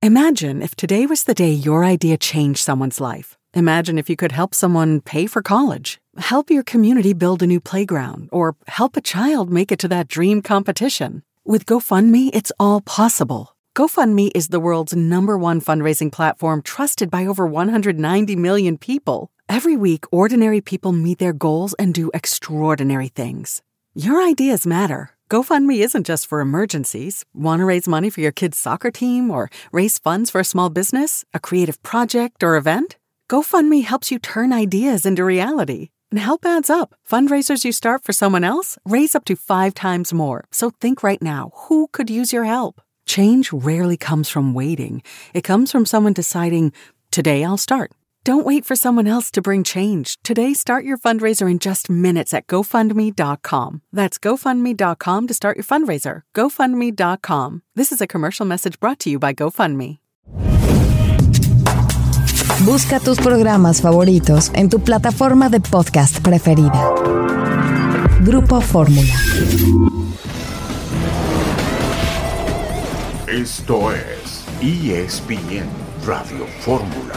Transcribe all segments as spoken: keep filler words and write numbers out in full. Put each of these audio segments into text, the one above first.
Imagine if today was the day your idea changed someone's life. Imagine if you could help someone pay for college, help your community build a new playground, or help a child make it to that dream competition. With GoFundMe, it's all possible. GoFundMe is the world's number one fundraising platform trusted by over one hundred ninety million people. Every week, ordinary people meet their goals and do extraordinary things. Your ideas matter. GoFundMe isn't just for emergencies. Want to raise money for your kid's soccer team or raise funds for a small business, a creative project, or event? GoFundMe helps you turn ideas into reality. And help adds up. Fundraisers you start for someone else raise up to five times more. So think right now, who could use your help? Change rarely comes from waiting. It comes from someone deciding, today I'll start. Don't wait for someone else to bring change. Today, start your fundraiser in just minutes at GoFundMe dot com. That's GoFundMe dot com to start your fundraiser. GoFundMe dot com. This is a commercial message brought to you by GoFundMe. Busca tus programas favoritos en tu plataforma de podcast preferida. Grupo Fórmula. Esto es E S P N Radio Fórmula.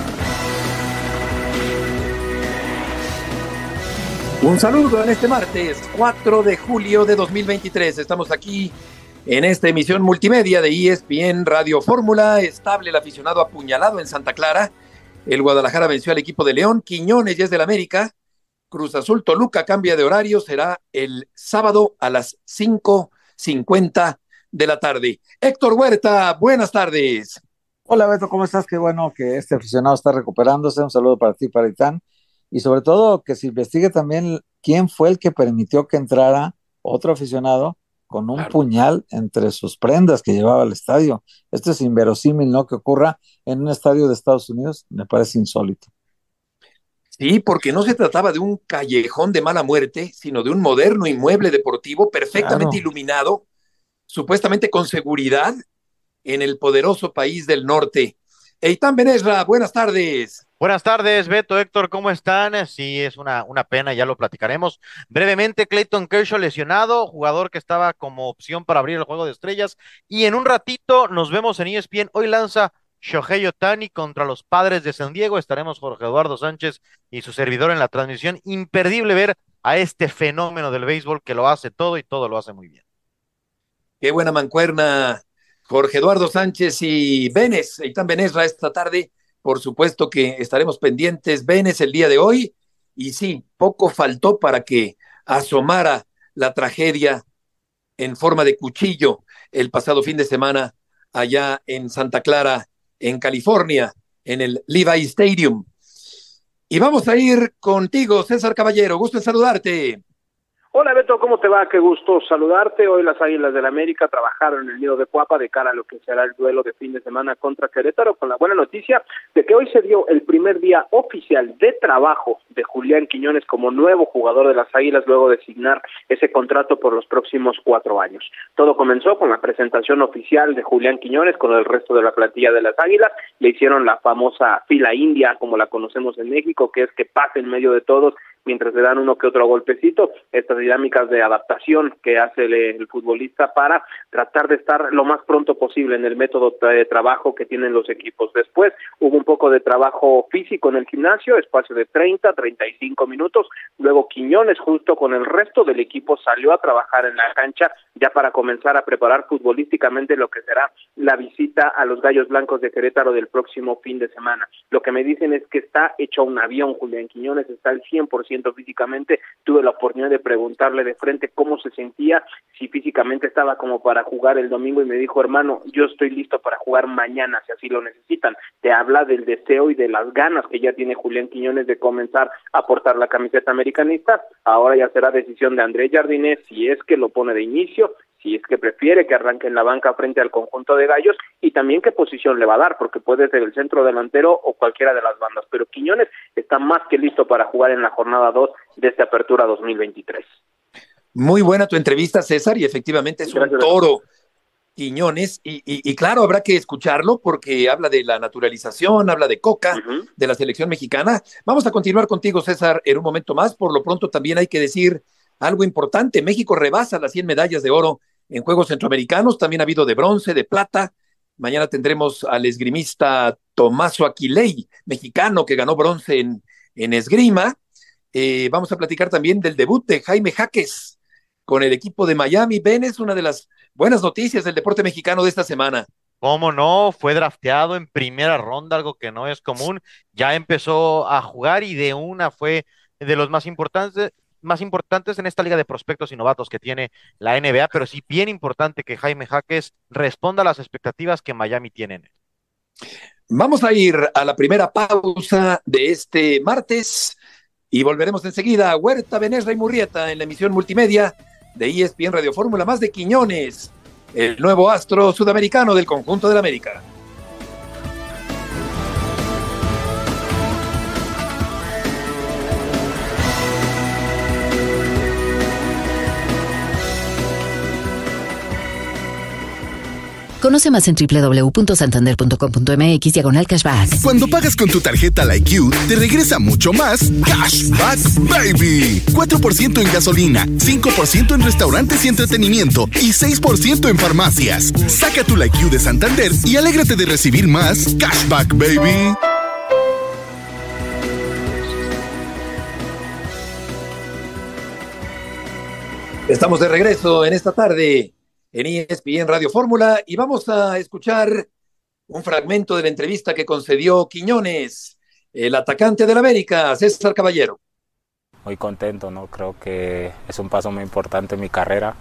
Un saludo en este martes cuatro de julio de dos mil veintitrés. Estamos aquí en esta emisión multimedia de E S P N Radio Fórmula. Estable el aficionado apuñalado en Santa Clara. El Guadalajara venció al equipo de León. Quiñones ya es del América. Cruz Azul Toluca cambia de horario. Será el sábado a las cinco cincuenta de la tarde. Héctor Huerta, buenas tardes. Hola Beto, ¿cómo estás? Qué bueno que este aficionado está recuperándose. Un saludo para ti, para Itán. Y sobre todo que se investigue también quién fue el que permitió que entrara otro aficionado con un claro. puñal entre sus prendas que llevaba al estadio. Esto es inverosímil, ¿no? Que ocurra en un estadio de Estados Unidos, me parece insólito. Sí, porque no se trataba de un callejón de mala muerte, sino de un moderno inmueble deportivo perfectamente claro. iluminado, supuestamente con seguridad, en el poderoso país del norte. Eitan Benesra, buenas tardes. Buenas tardes, Beto, Héctor, ¿cómo están? Sí, es una, una pena, ya lo platicaremos. Brevemente, Clayton Kershaw lesionado, jugador que estaba como opción para abrir el juego de estrellas, y en un ratito nos vemos en E S P N. Hoy lanza Shohei Ohtani contra los Padres de San Diego. Estaremos Jorge Eduardo Sánchez y su servidor en la transmisión. Imperdible ver a este fenómeno del béisbol que lo hace todo y todo lo hace muy bien. Qué buena mancuerna, Jorge Eduardo Sánchez y Benes, Eitan Benesra esta tarde. Por supuesto que estaremos pendientes, Benes, el día de hoy. Y sí, poco faltó para que asomara la tragedia en forma de cuchillo el pasado fin de semana allá en Santa Clara, en California, en el Levi Stadium. Y vamos a ir contigo, César Caballero. Gusto en saludarte. Hola Beto, ¿cómo te va? Qué gusto saludarte. Hoy las Águilas del América trabajaron en el nido de Cuapa de cara a lo que será el duelo de fin de semana contra Querétaro, con la buena noticia de que hoy se dio el primer día oficial de trabajo de Julián Quiñones como nuevo jugador de las Águilas luego de signar ese contrato por los próximos cuatro años. Todo comenzó con la presentación oficial de Julián Quiñones con el resto de la plantilla de las Águilas. Le hicieron la famosa fila india, como la conocemos en México, que es que pase en medio de todos mientras le dan uno que otro golpecito, estas dinámicas de adaptación que hace el, el futbolista para tratar de estar lo más pronto posible en el método de trabajo que tienen los equipos. Después hubo un poco de trabajo físico en el gimnasio, espacio de treinta, treinta y cinco minutos, luego Quiñones justo con el resto del equipo salió a trabajar en la cancha ya para comenzar a preparar futbolísticamente lo que será la visita a los Gallos Blancos de Querétaro del próximo fin de semana. Lo que me dicen es que está hecho un avión, Julián Quiñones está al cien por ciento físicamente. Tuve la oportunidad de preguntarle de frente cómo se sentía, si físicamente estaba como para jugar el domingo, y me dijo: hermano, yo estoy listo para jugar mañana si así lo necesitan. Te habla del deseo y de las ganas que ya tiene Julián Quiñones de comenzar a portar la camiseta americanista. Ahora ya será decisión de Andrés Jardinés si es que lo pone de inicio, si es que prefiere que arranque en la banca frente al conjunto de Gallos, y también qué posición le va a dar, porque puede ser el centro delantero o cualquiera de las bandas, pero Quiñones está más que listo para jugar en la jornada dos de esta apertura dos mil veintitrés. Muy buena tu entrevista, César, y efectivamente es Gracias. un toro, Quiñones, y, y, y claro, habrá que escucharlo porque habla de la naturalización, habla de Coca, uh-huh. de la selección mexicana. Vamos a continuar contigo, César, en un momento más. Por lo pronto también hay que decir algo importante: México rebasa las cien medallas de oro en Juegos Centroamericanos, también ha habido de bronce, de plata, Mañana tendremos al esgrimista Tomaso Aquiley, mexicano que ganó bronce en, en esgrima. Eh, vamos a platicar también del debut de Jaime Jaques con el equipo de Miami. Benes, una de las buenas noticias del deporte mexicano de esta semana. ¿Cómo no? Fue drafteado en primera ronda, algo que no es común. Ya empezó a jugar y de una fue de los más importantes, más importantes en esta liga de prospectos y novatos que tiene la N B A, pero sí bien importante que Jaime Jaques responda a las expectativas que Miami tiene. Vamos a ir a la primera pausa de este martes y volveremos enseguida a Huerta, Benesra y Murrieta en la emisión multimedia de E S P N Radio Fórmula, más de Quiñones, el nuevo astro sudamericano del conjunto del América. Conoce más en doble u doble u doble u punto santander punto com punto m x diagonal cashback. Cuando pagas con tu tarjeta LikeU, te regresa mucho más Cashback Baby. cuatro por ciento en gasolina, cinco por ciento en restaurantes y entretenimiento y seis por ciento en farmacias. Saca tu LikeU de Santander y alégrate de recibir más Cashback Baby. Estamos de regreso en esta tarde en E S P N Radio Fórmula y vamos a escuchar un fragmento de la entrevista que concedió Quiñones, el atacante del América, César Caballero. Muy contento, ¿no? Creo que es un paso muy importante en mi carrera.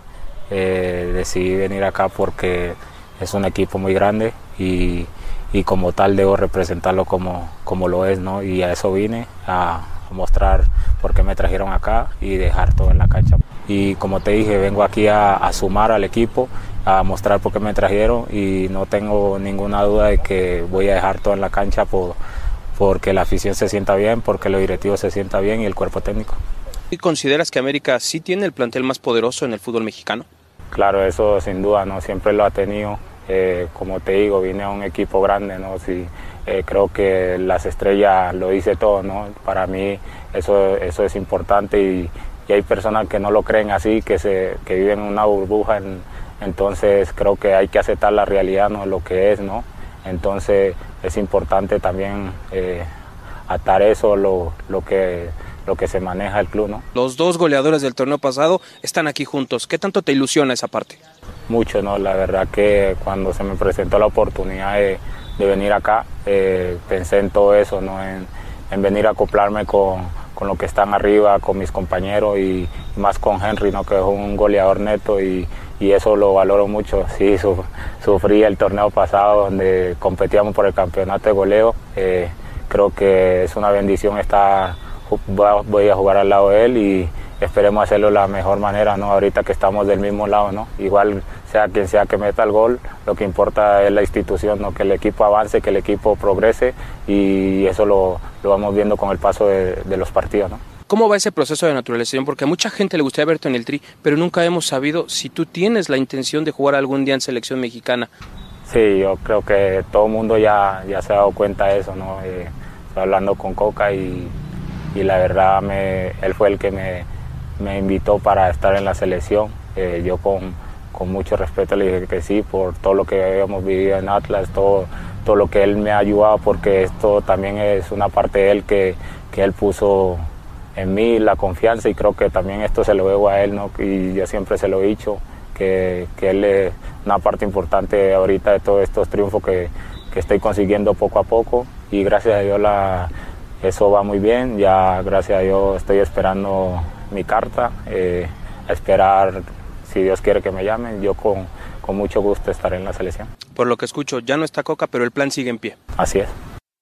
Eh, decidí venir acá porque es un equipo muy grande y, y como tal debo representarlo como, como lo es, ¿no? Y a eso vine, a, a mostrar por qué me trajeron acá y dejar todo en la cancha. Y como te dije, vengo aquí a, a sumar al equipo, a mostrar por qué me trajeron y no tengo ninguna duda de que voy a dejar todo en la cancha por, porque la afición se sienta bien, porque los directivos se sientan bien y el cuerpo técnico. ¿Y consideras que América sí tiene el plantel más poderoso en el fútbol mexicano? Claro, eso sin duda, ¿no? Siempre lo ha tenido. Eh, como te digo, vine a un equipo grande, ¿no? Sí, eh, creo que las estrellas lo dice todo, ¿no? Para mí eso, eso es importante y y hay personas que no lo creen así, que se que viven en una burbuja, en, entonces creo que hay que aceptar la realidad, no lo que es, ¿no? Entonces es importante también eh, atar eso, lo, lo, que, lo que se maneja el club, ¿no? Los dos goleadores del torneo pasado están aquí juntos, ¿qué tanto te ilusiona esa parte? Mucho, ¿no? La verdad que cuando se me presentó la oportunidad de, de venir acá, eh, pensé en todo eso, ¿no? En, en venir a acoplarme con con los que están arriba, con mis compañeros y más con Henry, ¿no? Que es un goleador neto y, y eso lo valoro mucho. Sí, su, sufrí el torneo pasado donde competíamos por el campeonato de goleo. Eh, creo que es una bendición estar, voy a jugar al lado de él y esperemos hacerlo de la mejor manera, ¿no? Ahorita que estamos del mismo lado, ¿no? Igual sea quien sea que meta el gol, lo que importa es la institución, ¿no? Que el equipo avance, que el equipo progrese y eso lo, lo vamos viendo con el paso de, de los partidos, ¿no? ¿Cómo va ese proceso de naturalización? Porque a mucha gente le gustaría verte en el Tri, pero nunca hemos sabido si tú tienes la intención de jugar algún día en selección mexicana. Sí, yo creo que todo el mundo ya, ya se ha dado cuenta de eso, ¿no? Eh, estoy hablando con Coca y, y la verdad me, él fue el que me, me invitó para estar en la selección. Eh, yo con, con mucho respeto le dije que sí por todo lo que habíamos vivido en Atlas, todo, todo lo que él me ha ayudado, porque esto también es una parte de él que, que él puso en mí, la confianza, y creo que también esto se lo debo a él, ¿no? Y yo siempre se lo he dicho, que, que él es una parte importante ahorita de todos estos triunfos que, que estoy consiguiendo poco a poco, y gracias a Dios la, eso va muy bien. Ya gracias a Dios estoy esperando mi carta, eh, a esperar, si Dios quiere que me llamen, yo con, con mucho gusto estaré en la selección. Por lo que escucho, ya no está Coca, pero el plan sigue en pie. Así es.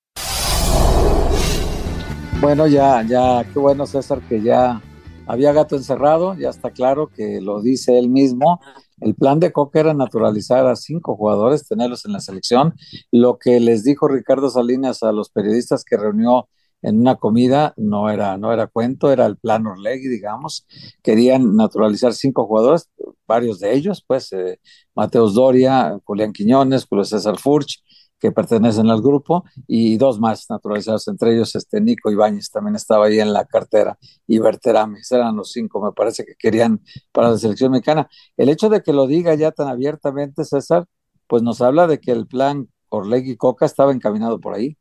Bueno, ya, ya, qué bueno, César, que ya había gato encerrado, ya está claro que lo dice él mismo. El plan de Coca era naturalizar a cinco jugadores, tenerlos en la selección. Lo que les dijo Ricardo Salinas a los periodistas que reunió en una comida no era, no era cuento, era el plan Orlegui, digamos. Querían naturalizar cinco jugadores, varios de ellos, pues, eh, Mateus Doria, Julián Quiñones, Julio César Furch, que pertenecen al grupo, y dos más naturalizados, entre ellos este Nico Ibáñez también estaba ahí en la cartera, y Berterame. Eran los cinco, me parece, que querían para la selección mexicana. El hecho de que lo diga ya tan abiertamente, César, pues nos habla de que el plan Orlegui y Coca estaba encaminado por ahí.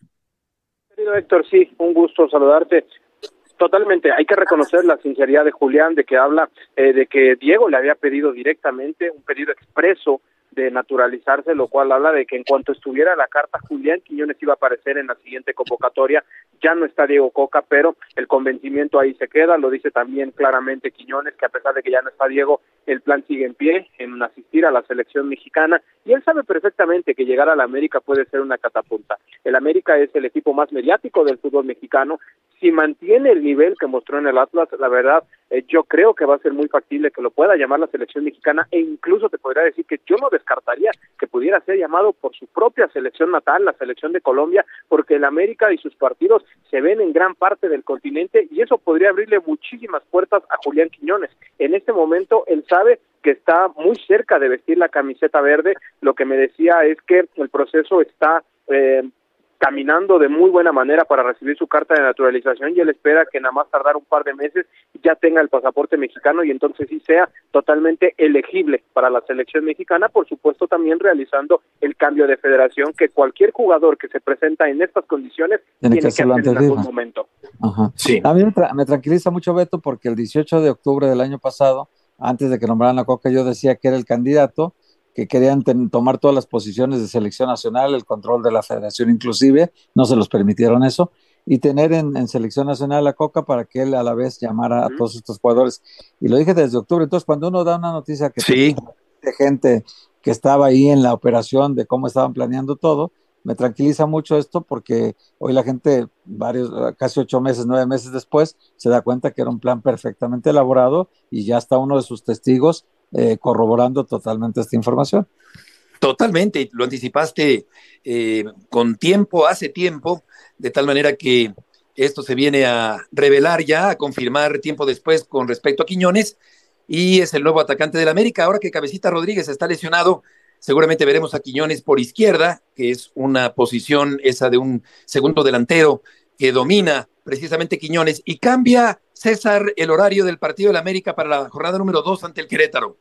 Querido Héctor, sí, un gusto saludarte. Totalmente, hay que reconocer la sinceridad de Julián, de que habla eh, de que Diego le había pedido directamente, un pedido expreso de naturalizarse, lo cual habla de que en cuanto estuviera la carta, Julián Quiñones iba a aparecer en la siguiente convocatoria. Ya no está Diego Coca, pero el convencimiento ahí se queda, lo dice también claramente Quiñones, que a pesar de que ya no está Diego, el plan sigue en pie, en asistir a la selección mexicana, y él sabe perfectamente que llegar a la América puede ser una catapulta. El América es el equipo más mediático del fútbol mexicano. Si mantiene el nivel que mostró en el Atlas, la verdad, eh, yo creo que va a ser muy factible que lo pueda llamar la selección mexicana, e incluso te podría decir que yo no descartaría que pudiera ser llamado por su propia selección natal, la selección de Colombia, porque el América y sus partidos se ven en gran parte del continente, y eso podría abrirle muchísimas puertas a Julián Quiñones. En este momento, él sabe que está muy cerca de vestir la camiseta verde. Lo que me decía es que el proceso está eh, caminando de muy buena manera para recibir su carta de naturalización, y él espera que nada más tardar un par de meses ya tenga el pasaporte mexicano y entonces sí sea totalmente elegible para la selección mexicana, por supuesto también realizando el cambio de federación que cualquier jugador que se presenta en estas condiciones tiene, tiene que, que hacer en algún momento. Ajá. Sí. A mí me, tra- me tranquiliza mucho, Beto, porque el dieciocho de octubre del año pasado, antes de que nombraran a Coca, yo decía que era el candidato, que querían ten, tomar todas las posiciones de selección nacional, el control de la federación inclusive, no se los permitieron eso, y tener en, en selección nacional a Coca para que él a la vez llamara a todos estos jugadores. Y lo dije desde octubre. Entonces, cuando uno da una noticia que sí. de gente que estaba ahí en la operación, de cómo estaban planeando todo, me tranquiliza mucho esto, porque hoy la gente, varios, casi ocho meses, nueve meses después, se da cuenta que era un plan perfectamente elaborado, y ya está uno de sus testigos Eh, corroborando totalmente esta información. Totalmente, lo anticipaste eh, con tiempo, hace tiempo, de tal manera que esto se viene a revelar ya, a confirmar tiempo después con respecto a Quiñones, y es el nuevo atacante del América. Ahora que Cabecita Rodríguez está lesionado, seguramente veremos a Quiñones por izquierda, que es una posición esa de un segundo delantero que domina precisamente Quiñones, y cambia, César, el horario del partido del América para la jornada número dos ante el Querétaro.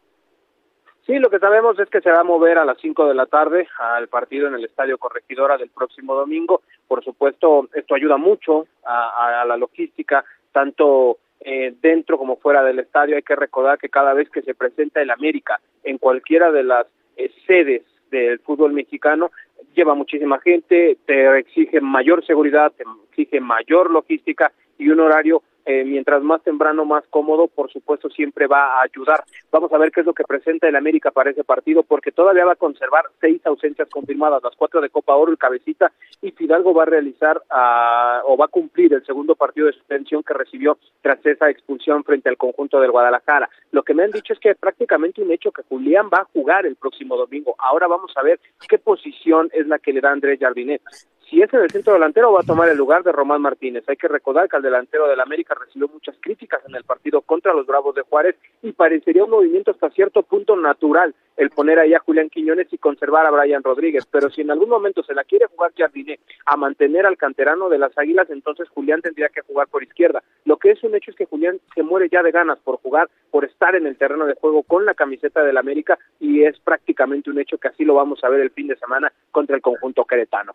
Sí, lo que sabemos es que se va a mover a las cinco de la tarde al partido en el Estadio Corregidora del próximo domingo. Por supuesto, esto ayuda mucho a, a la logística, tanto eh, dentro como fuera del estadio. Hay que recordar que cada vez que se presenta el América en cualquiera de las eh, sedes del fútbol mexicano, lleva muchísima gente, te exige mayor seguridad, te exige mayor logística, y un horario Eh, mientras más temprano, más cómodo, por supuesto, siempre va a ayudar. Vamos a ver qué es lo que presenta el América para ese partido, porque todavía va a conservar seis ausencias confirmadas, las cuatro de Copa Oro, el Cabecita, y Fidalgo va a realizar uh, o va a cumplir el segundo partido de suspensión que recibió tras esa expulsión frente al conjunto del Guadalajara. Lo que me han dicho es que es prácticamente un hecho que Julián va a jugar el próximo domingo. Ahora vamos a ver qué posición es la que le da Andrés Jardinet. Si es en el centro delantero, va a tomar el lugar de Román Martínez. Hay que recordar que el delantero del América recibió muchas críticas en el partido contra los Bravos de Juárez, y parecería un movimiento hasta cierto punto natural el poner ahí a Julián Quiñones y conservar a Brian Rodríguez. Pero si en algún momento se la quiere jugar Jardinet a mantener al canterano de las Águilas, entonces Julián tendría que jugar por izquierda. Lo que es un hecho es que Julián se muere ya de ganas por jugar, por estar en el terreno de juego con la camiseta del América, y es prácticamente un hecho que así lo vamos a ver el fin de semana contra el conjunto queretano.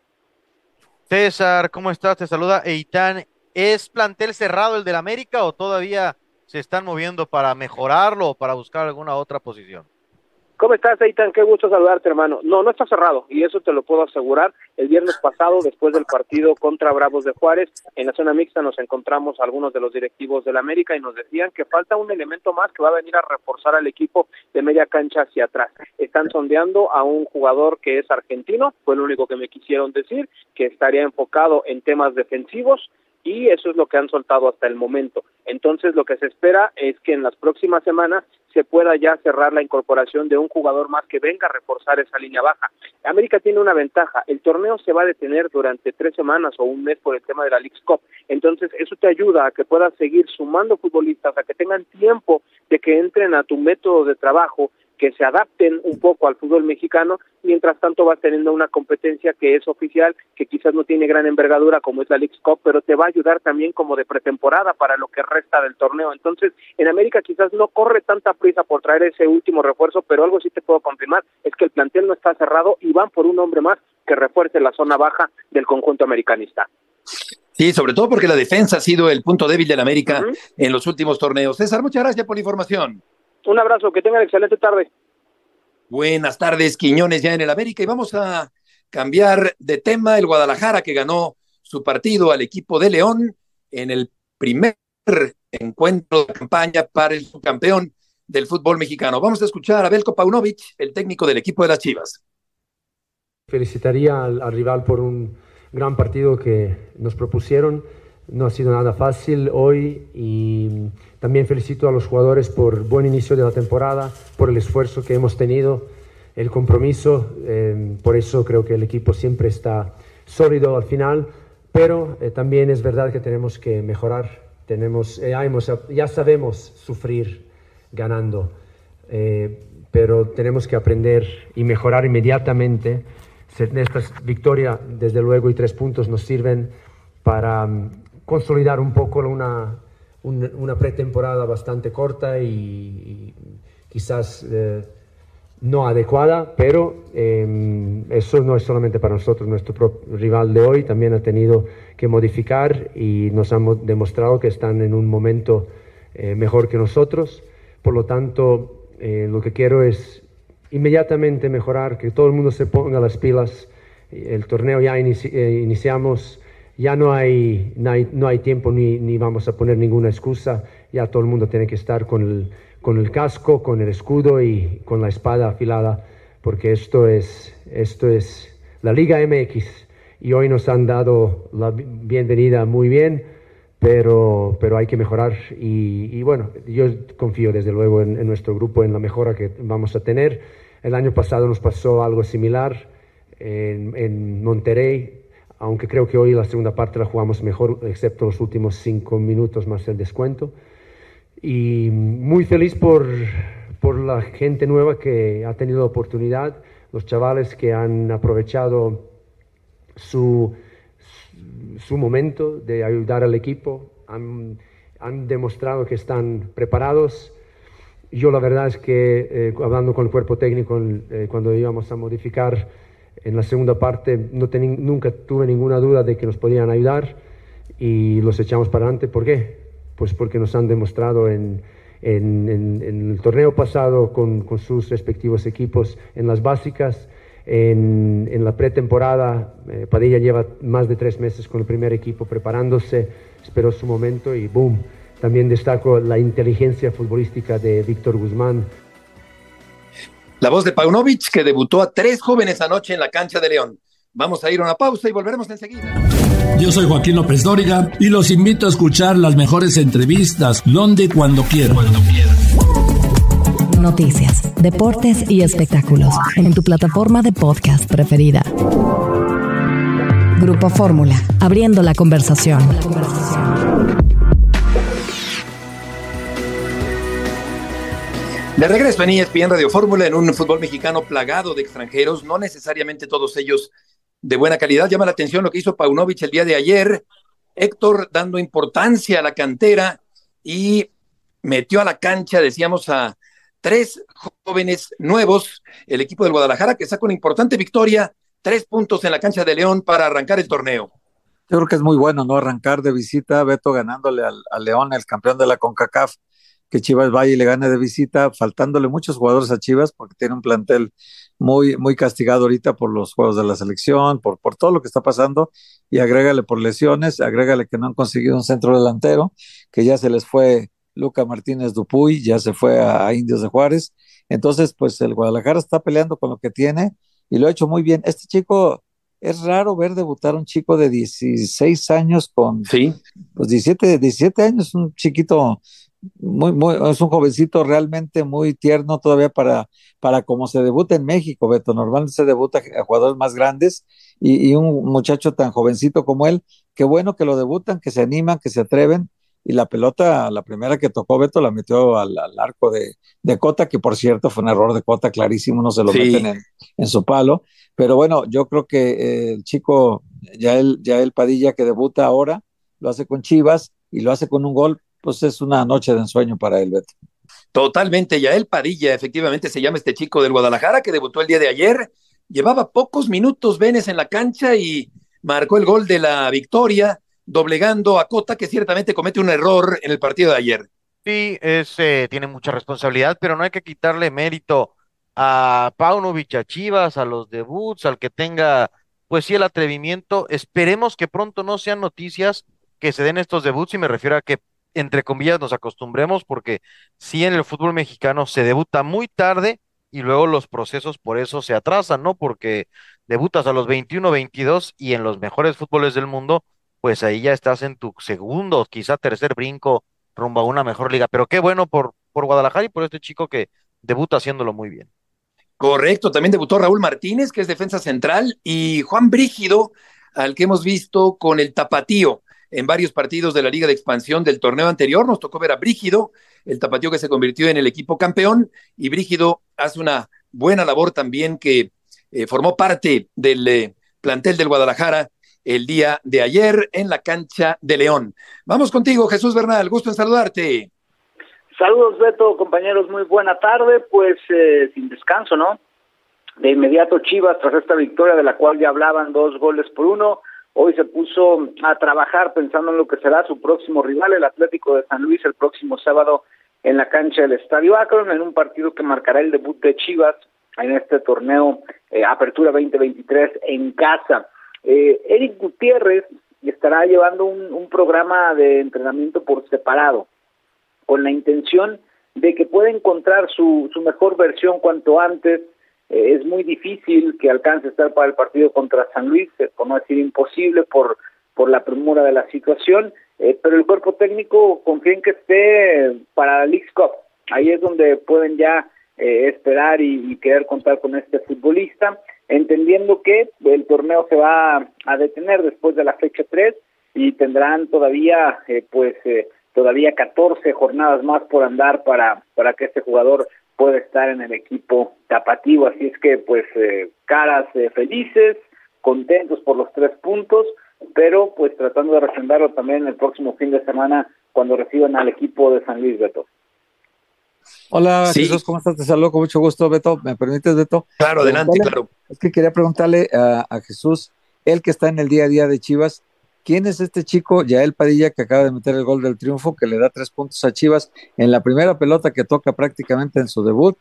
César, ¿cómo estás? Te saluda Eitan. ¿Es plantel cerrado el del América o todavía se están moviendo para mejorarlo o para buscar alguna otra posición? ¿Cómo estás, Eitan? Qué gusto saludarte, hermano. No, no está cerrado, y eso te lo puedo asegurar. El viernes pasado, después del partido contra Bravos de Juárez, en la zona mixta nos encontramos algunos de los directivos del América y nos decían que falta un elemento más que va a venir a reforzar al equipo de media cancha hacia atrás. Están sondeando a un jugador que es argentino, fue lo único que me quisieron decir, que estaría enfocado en temas defensivos, y eso es lo que han soltado hasta el momento. Entonces, lo que se espera es que en las próximas semanas se pueda ya cerrar la incorporación de un jugador más que venga a reforzar esa línea baja. América tiene una ventaja: el torneo se va a detener durante tres semanas o un mes por el tema de la Leagues Cup. Entonces, eso te ayuda a que puedas seguir sumando futbolistas, a que tengan tiempo de que entren a tu método de trabajo, que se adapten un poco al fútbol mexicano. Mientras tanto vas teniendo una competencia que es oficial, que quizás no tiene gran envergadura como es la Leagues Cup, pero te va a ayudar también como de pretemporada para lo que resta del torneo. Entonces, en América quizás no corre tanta prisa por traer ese último refuerzo, pero algo sí te puedo confirmar, es que el plantel no está cerrado y van por un hombre más que refuerce la zona baja del conjunto americanista. Sí, sobre todo porque la defensa ha sido el punto débil del América uh-huh. en los últimos torneos. César, muchas gracias por la información. Un abrazo, que tengan excelente tarde. Buenas tardes, Quiñones ya en el América, y vamos a cambiar de tema. El Guadalajara, que ganó su partido al equipo de León en el primer encuentro de campaña para el subcampeón del fútbol mexicano. Vamos a escuchar a Veljko Paunovic, el técnico del equipo de las Chivas. Felicitaría al, al rival por un gran partido que nos propusieron. No ha sido nada fácil hoy, y también felicito a los jugadores por buen inicio de la temporada, por el esfuerzo que hemos tenido, el compromiso. Eh, por eso creo que el equipo siempre está sólido al final, pero eh, también es verdad que tenemos que mejorar. Tenemos, eh, hemos, ya sabemos sufrir ganando, eh, pero tenemos que aprender y mejorar inmediatamente. Esta victoria, desde luego, y tres puntos nos sirven para um, consolidar un poco una, una, una pretemporada bastante corta y, y quizás eh, no adecuada, pero eh, eso no es solamente para nosotros. Nuestro propio rival de hoy también ha tenido que modificar y nos han demostrado que están en un momento eh, mejor que nosotros. Por lo tanto, eh, lo que quiero es inmediatamente mejorar, que todo el mundo se ponga las pilas. El torneo ya inici eh, iniciamos, ya no hay, no hay, no hay tiempo ni, ni vamos a poner ninguna excusa. Ya todo el mundo tiene que estar con el, con el casco, con el escudo y con la espada afilada, porque esto es, esto es la Liga M X, y hoy nos han dado la bienvenida muy bien, pero, pero hay que mejorar. Y, y bueno, yo confío desde luego en, en nuestro grupo, en la mejora que vamos a tener. El año pasado nos pasó algo similar en, en Monterrey, aunque creo que hoy la segunda parte la jugamos mejor, excepto los últimos cinco minutos más el descuento. Y muy feliz por, por la gente nueva que ha tenido la oportunidad, los chavales que han aprovechado su, su momento de ayudar al equipo, han, han demostrado que están preparados. Yo la verdad es que eh, hablando con el cuerpo técnico eh, cuando íbamos a modificar en la segunda parte, no nunca tuve ninguna duda de que nos podían ayudar y los echamos para adelante. ¿Por qué? Pues porque nos han demostrado en, en, en, en el torneo pasado con, con sus respectivos equipos en las básicas, en, en la pretemporada. eh, Padilla lleva más de tres meses con el primer equipo preparándose, esperó su momento y ¡boom! También destaco la inteligencia futbolística de Víctor Guzmán. La voz de Paunovic, que debutó a tres jóvenes anoche en la cancha de León. Vamos a ir a una pausa y volveremos enseguida. Yo soy Joaquín López Dóriga y los invito a escuchar las mejores entrevistas donde y cuando quieran. Cuando quieran. Noticias, deportes y espectáculos en tu plataforma de podcast preferida. Grupo Fórmula, abriendo la conversación. La conversación. De regreso en E S P N Radio Fórmula, en un fútbol mexicano plagado de extranjeros, no necesariamente todos ellos de buena calidad. Llama la atención lo que hizo Paunovic el día de ayer, Héctor, dando importancia a la cantera, y metió a la cancha, decíamos, a tres jóvenes nuevos, el equipo del Guadalajara, que saca una importante victoria, tres puntos en la cancha de León para arrancar el torneo. Yo creo que es muy bueno, ¿no? Arrancar de visita, Beto, ganándole al, al León, el campeón de la CONCACAF, que Chivas vaya y le gane de visita, faltándole muchos jugadores a Chivas, porque tiene un plantel muy, muy castigado ahorita por los juegos de la selección, por, por todo lo que está pasando, y agrégale por lesiones, agrégale que no han conseguido un centro delantero, que ya se les fue Luca Martínez Dupuy, ya se fue a, a Indios de Juárez. Entonces, pues el Guadalajara está peleando con lo que tiene, y lo ha hecho muy bien. Este chico, es raro ver debutar a un chico de dieciséis años con sí. pues diecisiete, diecisiete años, un chiquito muy, muy, es un jovencito realmente muy tierno todavía para, para como se debuta en México, Beto. Normalmente se debuta a jugadores más grandes, y, y un muchacho tan jovencito como él, qué bueno que lo debutan, que se animan, que se atreven, y la pelota, la primera que tocó Beto, la metió al, al arco de, de Cota, que por cierto fue un error de Cota clarísimo, no se lo Sí. meten en, en su palo, pero bueno, yo creo que eh, el chico, ya el, ya el Padilla que debuta ahora, lo hace con Chivas y lo hace con un gol, pues es una noche de ensueño para él, Beto. Totalmente, Yael Padilla, efectivamente se llama este chico del Guadalajara que debutó el día de ayer, llevaba pocos minutos Vélez en la cancha y marcó el gol de la victoria, doblegando a Cota, que ciertamente comete un error en el partido de ayer. Sí, es, eh, tiene mucha responsabilidad, pero no hay que quitarle mérito a Paunovic, a Chivas, a los debuts, al que tenga, pues sí, el atrevimiento. Esperemos que pronto no sean noticias que se den estos debuts, y me refiero a que, entre comillas, nos acostumbremos, porque sí, en el fútbol mexicano se debuta muy tarde y luego los procesos por eso se atrasan, ¿no? Porque debutas a los veintiuno, veintidós y en los mejores fútboles del mundo, pues ahí ya estás en tu segundo, quizá tercer brinco rumbo a una mejor liga. Pero qué bueno por, por Guadalajara y por este chico que debuta haciéndolo muy bien. Correcto, también debutó Raúl Martínez, que es defensa central, y Juan Brígido, al que hemos visto con el Tapatío en varios partidos de la Liga de Expansión del torneo anterior. Nos tocó ver a Brígido, el Tapatío que se convirtió en el equipo campeón, y Brígido hace una buena labor también, que eh, formó parte del eh, plantel del Guadalajara el día de ayer en la cancha de León. Vamos contigo, Jesús Bernal, gusto en saludarte. Saludos, Beto, compañeros, muy buena tarde, pues eh, sin descanso, ¿no? De inmediato Chivas, tras esta victoria de la cual ya hablaban, dos goles por uno, hoy se puso a trabajar pensando en lo que será su próximo rival, el Atlético de San Luis, el próximo sábado en la cancha del Estadio Akron, en un partido que marcará el debut de Chivas en este torneo eh, Apertura veinte veintitrés en casa. Eh, Eric Gutiérrez estará llevando un, un programa de entrenamiento por separado, con la intención de que pueda encontrar su, su mejor versión cuanto antes. Eh, es muy difícil que alcance a estar para el partido contra San Luis, eh, por no decir imposible, por, por la premura de la situación, eh, pero el cuerpo técnico confía en que esté para la Leagues Cup. Ahí es donde pueden ya eh, esperar y, y querer contar con este futbolista, entendiendo que el torneo se va a detener después de la fecha tres y tendrán todavía, eh, pues, eh, todavía catorce jornadas más por andar para, para que este jugador pueda estar en el equipo tapatío. Así es que, pues, eh, caras eh, felices, contentos por los tres puntos, pero pues tratando de refrendarlo también el próximo fin de semana cuando reciban al equipo de San Luis, Beto. Hola, Sí. Jesús, ¿cómo estás? Te saludo con mucho gusto, Beto. ¿Me permites, Beto? Claro, adelante, Preguntarle- claro. Es que quería preguntarle a, a Jesús, él que está en el día a día de Chivas, ¿quién es este chico, Yael Padilla, que acaba de meter el gol del triunfo, que le da tres puntos a Chivas en la primera pelota que toca prácticamente en su debut,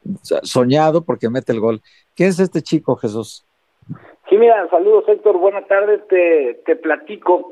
soñado porque mete el gol? ¿Quién es este chico, Jesús? Sí, mira, saludos, Héctor, buenas tardes, te, te platico.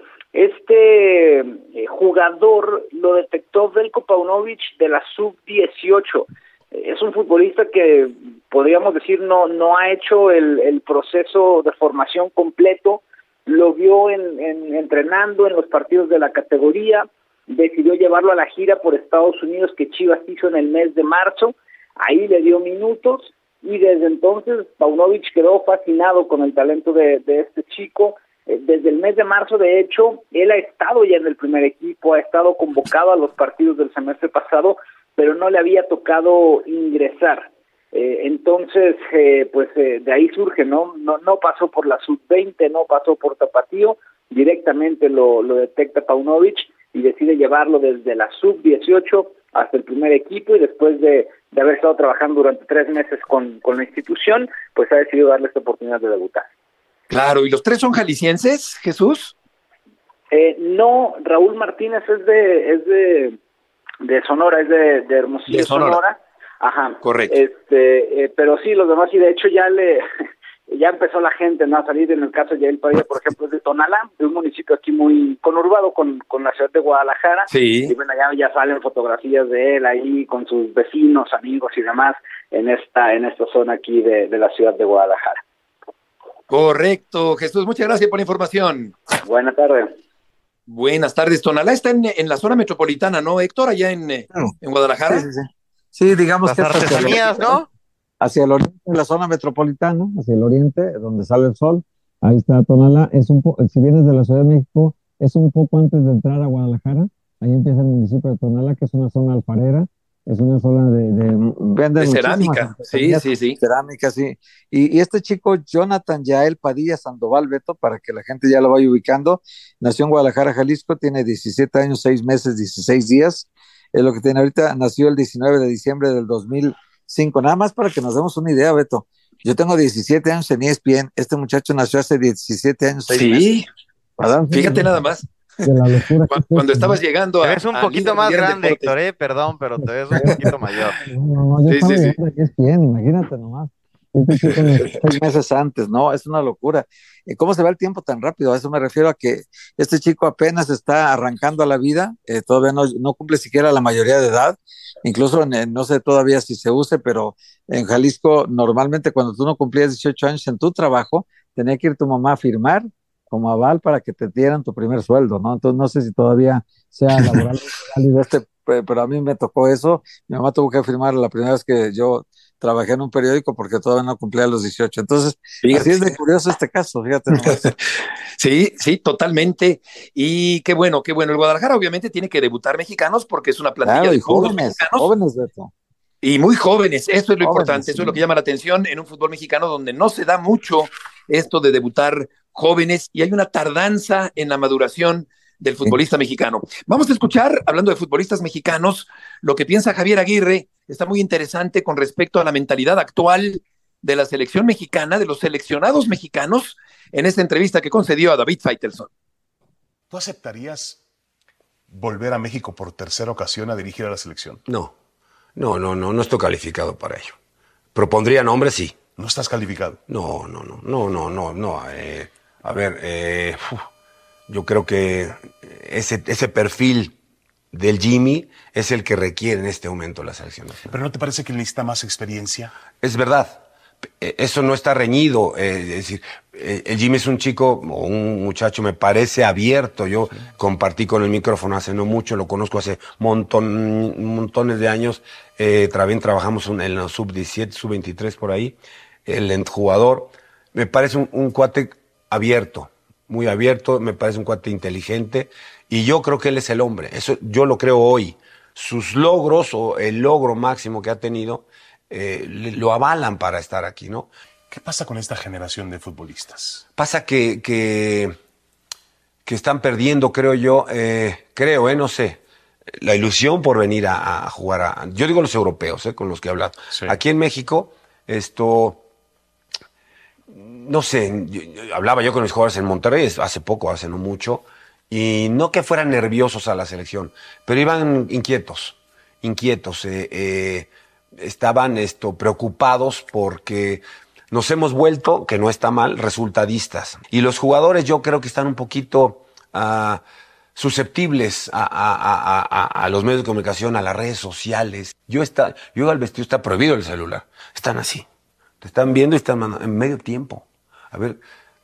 Este eh, jugador lo detectó Veljko Paunovic de la sub dieciocho. Es un futbolista que podríamos decir no no ha hecho el, el proceso de formación completo, lo vio en, en entrenando en los partidos de la categoría, decidió llevarlo a la gira por Estados Unidos que Chivas hizo en el mes de marzo, ahí le dio minutos y desde entonces Paunovic quedó fascinado con el talento de, de este chico. Desde el mes de marzo, de hecho, él ha estado ya en el primer equipo, ha estado convocado a los partidos del semestre pasado, pero no le había tocado ingresar. Eh, entonces, eh, pues eh, de ahí surge, ¿no? ¿no? No pasó por la sub veinte, no pasó por Tapatío, directamente lo, lo detecta Paunovic y decide llevarlo desde la sub dieciocho hasta el primer equipo, y después de, de haber estado trabajando durante tres meses con, con la institución, pues ha decidido darle esta oportunidad de debutar. Claro, ¿y los tres son jaliscienses, Jesús? Eh, no, Raúl Martínez es de es de, de Sonora, es de, de Hermosillo, De Sonora. Sonora. Ajá. Correcto. Este, eh, pero sí, los demás, y de hecho ya le ya empezó la gente, ¿no?, a salir. En el caso de Yael Padilla, por ejemplo, es de Tonalá, de un municipio aquí muy conurbado con, con la ciudad de Guadalajara. Sí. Y bueno, ya, ya salen fotografías de él ahí con sus vecinos, amigos y demás en esta en esta zona aquí de, de la ciudad de Guadalajara. Correcto, Jesús, muchas gracias por la información. Buenas tardes. Buenas tardes. Tonalá está en, en la zona metropolitana, ¿no, Héctor? Allá en, eh, Claro. en Guadalajara. Sí, sí, sí. Sí, digamos Las que es hacia el artesanías, oriente, ¿no? hacia el oriente de la zona metropolitana, hacia el oriente, donde sale el sol. Ahí está Tonalá. Es un po- si vienes de la Ciudad de México, es un poco antes de entrar a Guadalajara. ahí empieza el municipio de Tonalá, que es una zona alfarera, es una zona de... de, Venden de cerámica, sí, sí, sí. Cerámica, sí. Y, y este chico, Jonathan Yael Padilla Sandoval, Beto, para que la gente ya lo vaya ubicando, nació en Guadalajara, Jalisco, tiene diecisiete años, seis meses, dieciséis días, es lo que tiene ahorita, nació el diecinueve de diciembre del dos mil cinco, nada más para que nos demos una idea, Beto. Yo tengo diecisiete años en E S P N, este muchacho nació hace diecisiete años, seis sí. meses. Sí, fíjate nada más. De la locura cuando, cuando estabas llegando a... Te ves un a poquito más grande, Héctor, eh, perdón, pero te ves un poquito mayor. No, no, yo Sí, estaba sí, sí. llegando a E S P N, imagínate nomás. Este chico nació Seis meses antes, ¿no? Es una locura. Eh, ¿Cómo se va el tiempo tan rápido? A eso me refiero, a que este chico apenas está arrancando a la vida, eh, todavía no, no cumple siquiera la mayoría de edad, incluso en, en, no sé todavía si se use, pero en Jalisco normalmente cuando tú no cumplías dieciocho años en tu trabajo, tenía que ir tu mamá a firmar como aval para que te dieran tu primer sueldo, ¿no? Entonces no sé si todavía sea laboral válido este, pero a mí me tocó eso. Mi mamá tuvo que firmar la primera vez que yo trabajé en un periódico porque todavía no cumplía los dieciocho. Entonces, fíjate. Así es de curioso este caso, fíjate nomás. Sí, sí, totalmente. Y qué bueno, qué bueno. El Guadalajara obviamente tiene que debutar mexicanos porque es una plantilla claro, de y jóvenes, mexicanos. jóvenes, Beto. Y muy jóvenes, eso es lo jóvenes, importante, sí. eso es lo que llama la atención en un fútbol mexicano donde no se da mucho esto de debutar jóvenes y hay una tardanza en la maduración del futbolista sí. mexicano. Vamos a escuchar, hablando de futbolistas mexicanos, lo que piensa Javier Aguirre. Está muy interesante con respecto a la mentalidad actual de la selección mexicana, de los seleccionados mexicanos, en esta entrevista que concedió a David Faitelson. ¿Tú aceptarías volver a México por tercera ocasión a dirigir a la selección? No, no, no, no, no estoy calificado para ello. ¿Propondría nombres? Sí. ¿No estás calificado? No, no, no, no, no, no, no. Eh, a ver, eh, uf, yo creo que ese, ese perfil del Jimmy es el que requiere en este momento la selección nacional. ¿Pero no te parece que necesita más experiencia? Es verdad. Eso no está reñido, eh, es decir, eh, el Jimmy es un chico o un muchacho, me parece abierto. Yo sí. compartí con el micrófono hace no mucho, lo conozco hace montón, montones de años. Eh, también trabajamos en la sub diecisiete, sub veintitrés por ahí. El jugador me parece un, un cuate abierto, muy abierto, me parece un cuate inteligente y yo creo que él es el hombre. Eso yo lo creo hoy. Sus logros o el logro máximo que ha tenido Eh, lo avalan para estar aquí, ¿no? ¿Qué pasa con esta generación de futbolistas? Pasa que, que, que están perdiendo, creo yo, eh, creo, eh, no sé, la ilusión por venir a, a jugar a... Yo digo los europeos, eh, con los que he hablado. Sí. Aquí en México, esto... No sé, yo, yo, hablaba yo con los jugadores en Monterrey hace poco, hace no mucho, y no que fueran nerviosos a la selección, pero iban inquietos, inquietos, eh... eh estaban esto, preocupados porque nos hemos vuelto, que no está mal, resultadistas. Y los jugadores yo creo que están un poquito uh, susceptibles a, a, a, a, a los medios de comunicación, a las redes sociales. Yo, está, yo al vestido está prohibido el celular. Están así. Te están viendo y están mandando, en medio tiempo. A ver,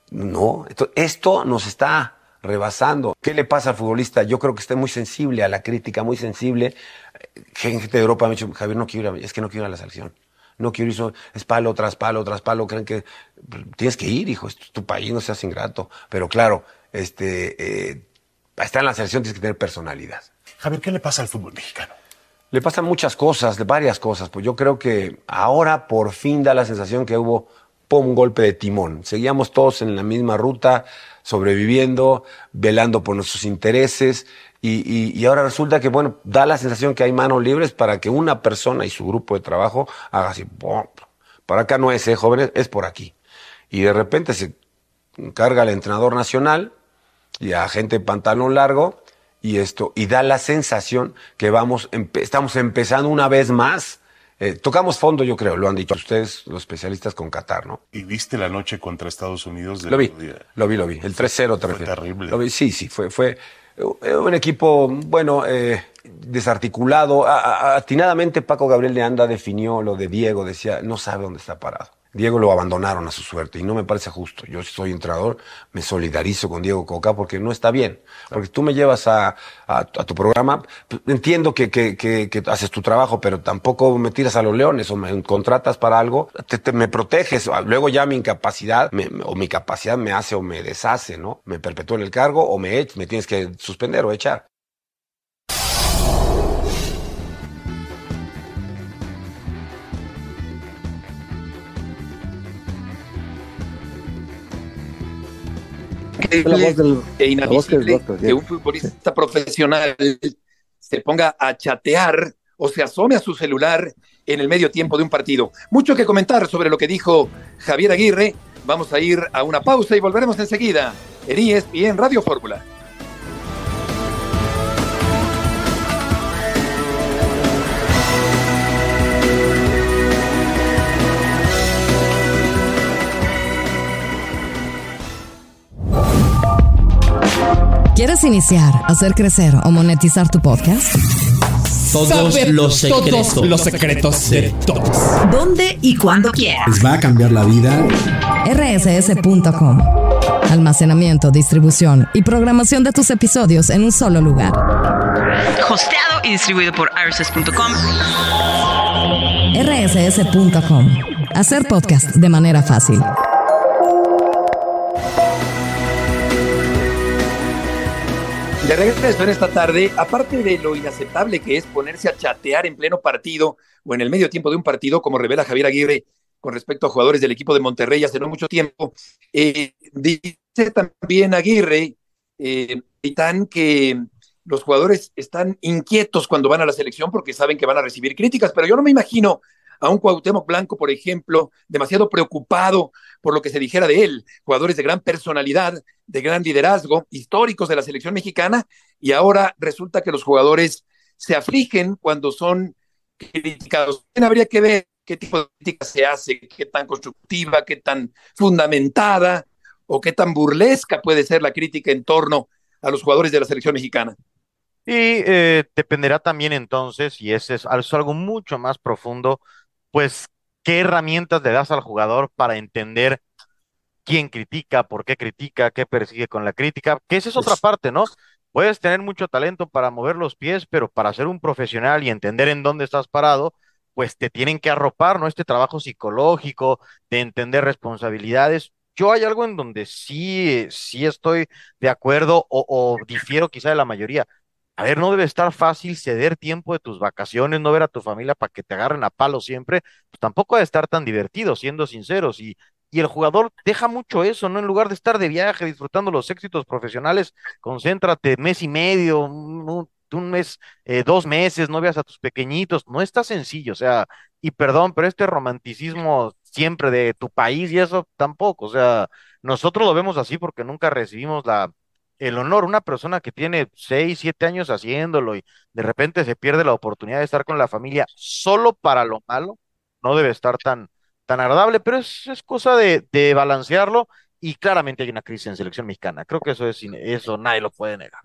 no, esto, esto nos está rebasando. ¿Qué le pasa al futbolista? Yo creo que está muy sensible a la crítica, muy sensible. Gente de Europa me ha dicho, Javier, no quiero ir a, es que no quiero ir a la selección. No quiero ir, es palo tras palo tras palo. Creen que tienes que ir, hijo, esto es tu país, no seas ingrato. Pero claro, este, eh, estar en la selección tienes que tener personalidad. Javier, ¿qué le pasa al fútbol mexicano? Le pasan muchas cosas, varias cosas. Pues yo creo que ahora por fin da la sensación que hubo un golpe de timón. Seguíamos todos en la misma ruta, sobreviviendo, velando por nuestros intereses y, y, y ahora resulta que, bueno, da la sensación que hay manos libres para que una persona y su grupo de trabajo haga así, para acá no es, eh, jóvenes, es por aquí. Y de repente se encarga el entrenador nacional y a gente de pantalón largo y esto, y da la sensación que vamos, empe- estamos empezando una vez más. Eh, tocamos fondo, yo creo, lo han dicho ustedes, los especialistas, con Qatar, ¿no? ¿Y viste la noche contra Estados Unidos? De lo vi, lo vi, lo vi. El tres cero te refieres. Fue terrible. Lo vi, sí, sí, fue, fue un equipo, bueno, eh, desarticulado. A, a, atinadamente Paco Gabriel de Anda definió lo de Diego, decía, no sabe dónde está parado. Diego lo abandonaron a su suerte y no me parece justo. Yo, si soy entrenador, me solidarizo con Diego Coca porque no está bien. Porque tú me llevas a, a, a tu programa, entiendo que, que, que, que haces tu trabajo, pero tampoco me tiras a los leones o me contratas para algo, te, te, me proteges. Luego ya mi incapacidad me, o mi capacidad me hace o me deshace, ¿no? Me perpetúa en el cargo o me, me tienes que suspender o echar. voz del, e inadmisible doctor, que un futbolista sí. profesional se ponga a chatear o se asome a su celular en el medio tiempo de un partido. Mucho que comentar sobre lo que dijo Javier Aguirre. Vamos a ir a una pausa y volveremos enseguida en E S P N Radio Fórmula. ¿Quieres iniciar, hacer crecer o monetizar tu podcast? Todos Saber los secretos. Todos los secretos de todos. ¿Dónde y cuándo quieras? Les va a cambiar la vida. R S S punto com. Almacenamiento, distribución y programación de tus episodios en un solo lugar. Hosteado y distribuido por R S S punto com. R S S punto com. Hacer podcast de manera fácil. De regreso en esta tarde, aparte de lo inaceptable que es ponerse a chatear en pleno partido o en el medio tiempo de un partido, como revela Javier Aguirre con respecto a jugadores del equipo de Monterrey hace no mucho tiempo, eh, dice también Aguirre, eh, Titán, que los jugadores están inquietos cuando van a la selección porque saben que van a recibir críticas, pero yo no me imagino a un Cuauhtémoc Blanco, por ejemplo, demasiado preocupado por lo que se dijera de él, jugadores de gran personalidad, de gran liderazgo, históricos de la selección mexicana, y ahora resulta que los jugadores se afligen cuando son criticados. Habría que ver qué tipo de crítica se hace, qué tan constructiva, qué tan fundamentada o qué tan burlesca puede ser la crítica en torno a los jugadores de la selección mexicana. Y eh, dependerá también entonces, y ese es, es algo mucho más profundo, pues, ¿qué herramientas le das al jugador para entender quién critica, por qué critica, qué persigue con la crítica? Que esa es otra parte, ¿no? Puedes tener mucho talento para mover los pies, pero para ser un profesional y entender en dónde estás parado, pues te tienen que arropar, ¿no? Este trabajo psicológico, de entender responsabilidades. Yo hay algo en donde sí, sí estoy de acuerdo o, o difiero quizá de la mayoría. A ver, no debe estar fácil ceder tiempo de tus vacaciones, no ver a tu familia para que te agarren a palo siempre, pues tampoco debe estar tan divertido, siendo sinceros, y, y el jugador deja mucho eso, ¿no? En lugar de estar de viaje, disfrutando los éxitos profesionales, concéntrate mes y medio, un, un mes, eh, dos meses, no veas a tus pequeñitos, no está sencillo, o sea, y perdón, pero este romanticismo siempre de tu país y eso tampoco, o sea, nosotros lo vemos así porque nunca recibimos la el honor, una persona que tiene seis, siete años haciéndolo y de repente se pierde la oportunidad de estar con la familia solo para lo malo, no debe estar tan, tan agradable, pero es, es cosa de, de balancearlo y claramente hay una crisis en selección mexicana. Creo que eso es, eso nadie lo puede negar.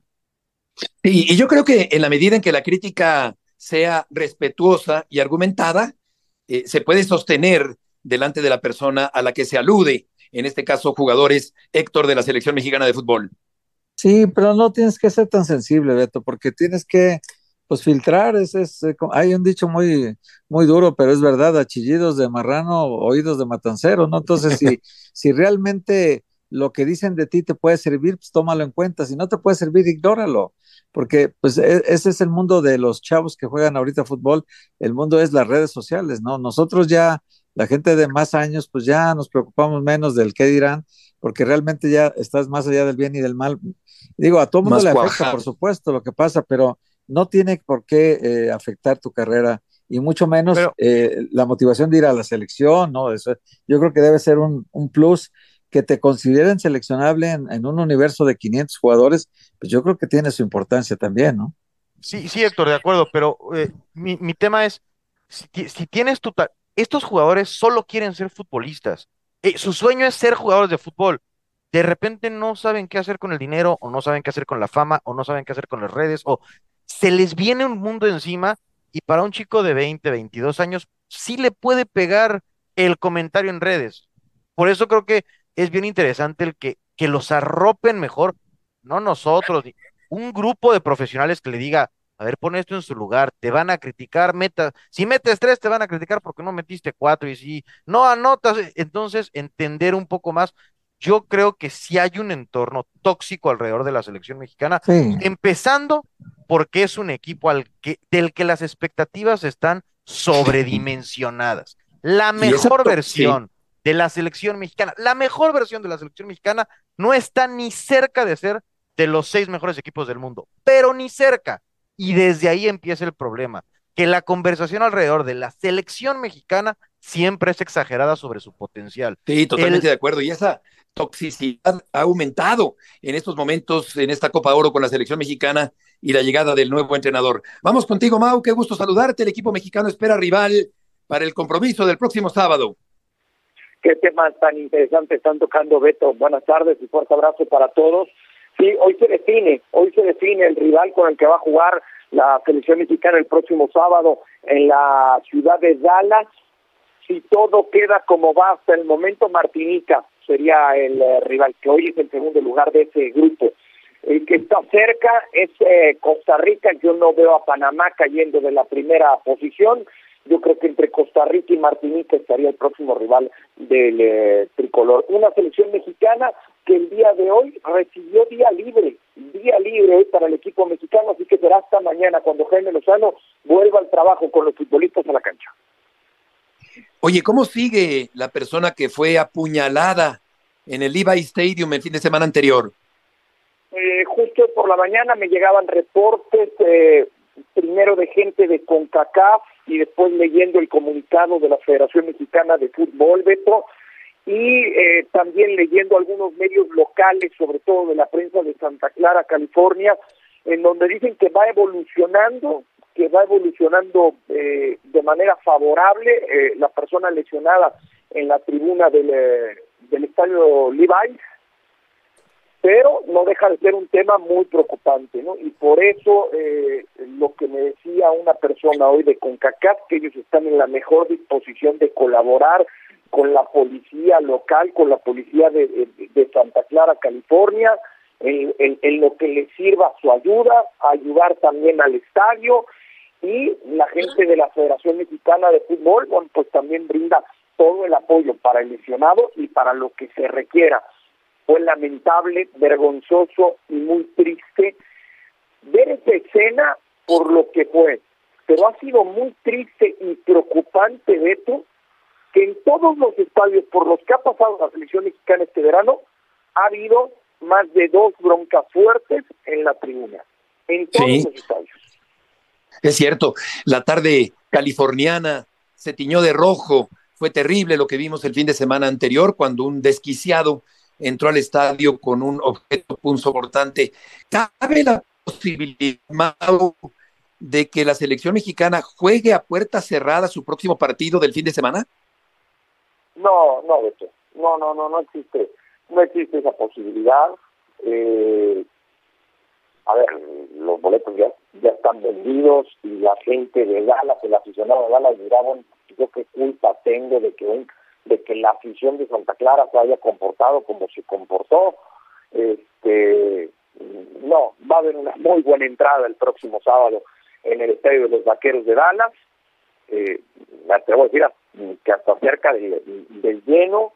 Y, y yo creo que en la medida en que la crítica sea respetuosa y argumentada, eh, se puede sostener delante de la persona a la que se alude, en este caso jugadores, Héctor, de la selección mexicana de fútbol. Sí, pero no tienes que ser tan sensible, Beto, porque tienes que, pues, filtrar. Es, es, hay un dicho muy, muy duro, pero es verdad: a chillidos de marrano, oídos de matancero, ¿no? Entonces, si, si realmente lo que dicen de ti te puede servir, pues tómalo en cuenta. Si no te puede servir, ignóralo, porque pues e, ese es el mundo de los chavos que juegan ahorita fútbol. El mundo es las redes sociales, ¿no? Nosotros ya, la gente de más años, pues ya nos preocupamos menos del qué dirán, porque realmente ya estás más allá del bien y del mal. Digo, a todo mundo le afecta, por supuesto, lo que pasa, pero no tiene por qué eh, afectar tu carrera, y mucho menos pero, eh, la motivación de ir a la selección, ¿no? Eso, yo creo que debe ser un, un plus. Que te consideren seleccionable en, en un universo de quinientos jugadores, pues yo creo que tiene su importancia también, ¿no? Sí, sí, Héctor, de acuerdo, pero eh, mi, mi tema es, si, si tienes tu... Ta- estos jugadores solo quieren ser futbolistas, eh, su sueño es ser jugadores de fútbol. De repente no saben qué hacer con el dinero, o no saben qué hacer con la fama, o no saben qué hacer con las redes, o se les viene un mundo encima, y para un chico de veinte, veintidós años, sí le puede pegar el comentario en redes. Por eso creo que es bien interesante el que, que los arropen mejor, no nosotros, un grupo de profesionales que le diga, a ver, pon esto en su lugar, te van a criticar, meta, si metes tres te van a criticar porque no metiste cuatro, y si no anotas, entonces entender un poco más. Yo creo que sí hay un entorno tóxico alrededor de la selección mexicana, sí. Empezando porque es un equipo al que, del que las expectativas están sobredimensionadas. La mejor versión sí. de la selección mexicana, la mejor versión de la selección mexicana no está ni cerca de ser de los seis mejores equipos del mundo, pero ni cerca. Y desde ahí empieza el problema, que la conversación alrededor de la selección mexicana siempre es exagerada sobre su potencial. Sí, totalmente El... de acuerdo. Y esa toxicidad ha aumentado en estos momentos en esta Copa Oro con la selección mexicana y la llegada del nuevo entrenador. Vamos contigo, Mau, qué gusto saludarte. El equipo mexicano espera rival para el compromiso del próximo sábado. Qué temas tan interesantes están tocando, Beto. Buenas tardes y fuerte abrazo para todos. Sí, hoy se define, hoy se define el rival con el que va a jugar la selección mexicana el próximo sábado en la ciudad de Dallas. Si todo queda como va hasta el momento, Martinica sería el eh, rival, que hoy es el segundo lugar de ese grupo. El que está cerca es eh, Costa Rica. Yo no veo a Panamá cayendo de la primera posición. Yo creo que entre Costa Rica y Martinica estaría el próximo rival del eh, tricolor. Una selección mexicana que el día de hoy recibió día libre, día libre hoy para el equipo mexicano, así que será hasta mañana cuando Jaime Lozano vuelva al trabajo con los futbolistas a la cancha. Oye, ¿cómo sigue la persona que fue apuñalada en el Levi Stadium el fin de semana anterior? Eh, justo por la mañana me llegaban reportes, eh, primero de gente de CONCACAF y después leyendo el comunicado de la Federación Mexicana de Fútbol, Beto, y eh, también leyendo algunos medios locales, sobre todo de la prensa de Santa Clara, California, en donde dicen que va evolucionando, que va evolucionando eh, de manera favorable eh, la persona lesionada en la tribuna del, eh, del estadio Levi's, pero no deja de ser un tema muy preocupante, ¿no? Y por eso eh, lo que me decía una persona hoy de CONCACAF, que ellos están en la mejor disposición de colaborar con la policía local, con la policía de, de, de Santa Clara, California, en, en, en lo que les sirva su ayuda, ayudar también al estadio, y la gente de la Federación Mexicana de Fútbol, bueno, pues también brinda todo el apoyo para el lesionado y para lo que se requiera. Fue lamentable, vergonzoso y muy triste ver esa escena por lo que fue, pero ha sido muy triste y preocupante, Beto, que en todos los estadios por los que ha pasado la selección mexicana este verano, ha habido más de dos broncas fuertes en la tribuna, en todos sí. los estadios. Es cierto, la tarde californiana se tiñó de rojo, fue terrible lo que vimos el fin de semana anterior cuando un desquiciado entró al estadio con un objeto punzocortante. ¿Cabe la posibilidad, Mau, de que la selección mexicana juegue a puerta cerrada su próximo partido del fin de semana? No, no, Beto. No, no, no, no existe. No existe esa posibilidad. Eh, a ver, los boletos ya, ya están vendidos y la gente de Dallas, el aficionado de Dallas dirá, bueno, yo qué culpa tengo de que un de que la afición de Santa Clara se haya comportado como se comportó. Este, no, va a haber una muy buena entrada el próximo sábado en el estadio de los Vaqueros de Dallas. Eh, me atrevo a decir que hasta cerca del, del lleno,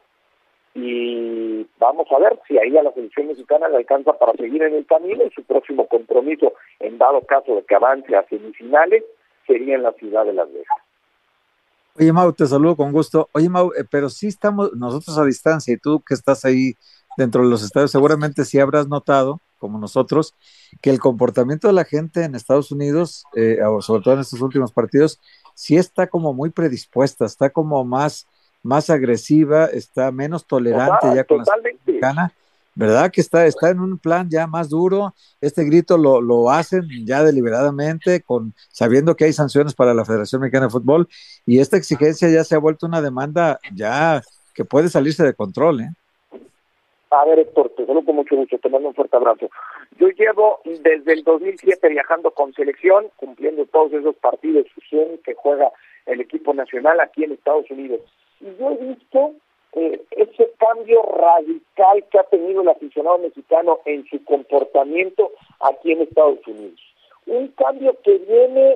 y vamos a ver si ahí a la selección mexicana le alcanza para seguir en el camino, y su próximo compromiso, en dado caso de que avance a semifinales, sería en la ciudad de Las Vegas. Oye, Mau, te saludo con gusto. Oye, Mau, eh, pero sí estamos nosotros a distancia, y tú que estás ahí dentro de los estadios, seguramente sí habrás notado, como nosotros, que el comportamiento de la gente en Estados Unidos, eh, sobre todo en estos últimos partidos, sí está como muy predispuesta, está como más, más agresiva, está menos tolerante Total, ya con totalmente. La mexicana, ¿verdad? Que está, está en un plan ya más duro. Este grito lo, lo hacen ya deliberadamente, con, sabiendo que hay sanciones para la Federación Mexicana de Fútbol, y esta exigencia ya se ha vuelto una demanda ya que puede salirse de control, ¿eh? A ver, Héctor, te saludo con mucho gusto, te mando un fuerte abrazo. Yo llevo desde el dos mil siete viajando con selección, cumpliendo todos esos partidos que juega el equipo nacional aquí en Estados Unidos. Y yo he visto eh, ese cambio radical que ha tenido el aficionado mexicano en su comportamiento aquí en Estados Unidos. Un cambio que viene,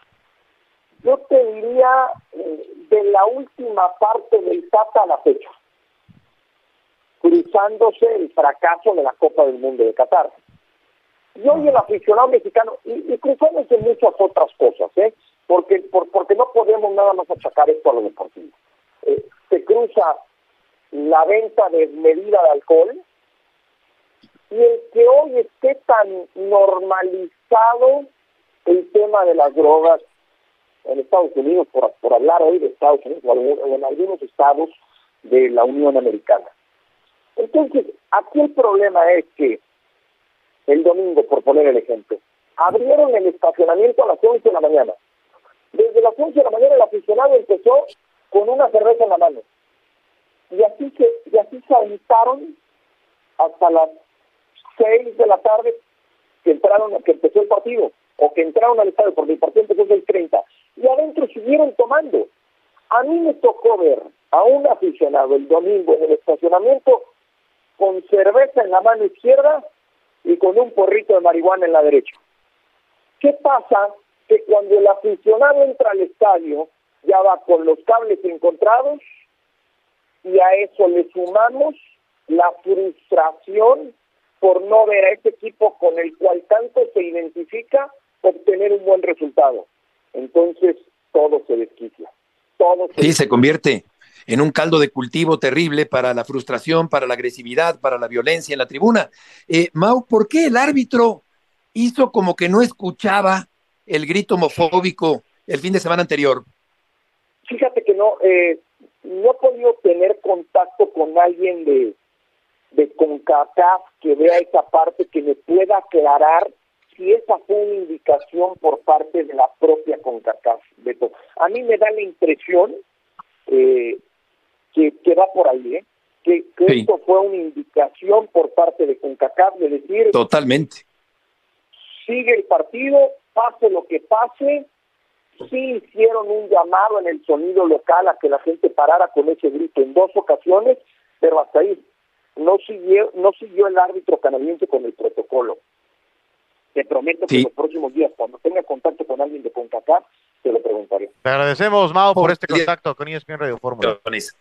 yo te diría, eh, de la última parte del Tata a la fecha, cruzándose el fracaso de la Copa del Mundo de Qatar. Y hoy el aficionado mexicano, y, y cruzándose muchas otras cosas, ¿eh? porque por, porque no podemos nada más achacar esto a lo deportivo. Eh, se cruza la venta desmedida de alcohol, y el que hoy esté tan normalizado el tema de las drogas en Estados Unidos, por, por hablar hoy de Estados Unidos, o en algunos estados de la Unión Americana. Entonces, aquí el problema es que el domingo, por poner el ejemplo, abrieron el estacionamiento a las once de la mañana. Desde las once de la mañana el aficionado empezó con una cerveza en la mano. Y así se, y así se aventaron hasta las seis de la tarde que entraron, que empezó el partido, o que entraron al estadio, porque el partido empezó a seis treinta, y adentro siguieron tomando. A mí me tocó ver a un aficionado el domingo en el estacionamiento con cerveza en la mano izquierda y con un porrito de marihuana en la derecha. ¿Qué pasa? Que cuando el aficionado entra al estadio, ya va con los cables encontrados, y a eso le sumamos la frustración por no ver a ese equipo con el cual tanto se identifica obtener un buen resultado. Entonces, todo se desquicia. Todo se Sí, desquicia. se convierte en un caldo de cultivo terrible para la frustración, para la agresividad, para la violencia en la tribuna. Eh, Mau, ¿por qué el árbitro hizo como que no escuchaba el grito homofóbico el fin de semana anterior? Fíjate que no, eh, no he podido tener contacto con alguien de, de CONCACAF que vea esa parte, que me pueda aclarar si esa fue una indicación por parte de la propia CONCACAF, Beto. A mí me da la impresión eh, que, que va por ahí, ¿eh? que, que Sí. esto fue una indicación por parte de CONCACAF de decir, Totalmente. sigue el partido, pase lo que pase. Sí hicieron un llamado en el sonido local a que la gente parara con ese grito en dos ocasiones, pero hasta ahí no siguió, no siguió el árbitro canadiense con el protocolo. Te prometo que Sí. en los próximos días, cuando tenga contacto con alguien de CONCACAF, te lo preguntaré. Te agradecemos, Mau, por este contacto con E S P N Radio Fórmula.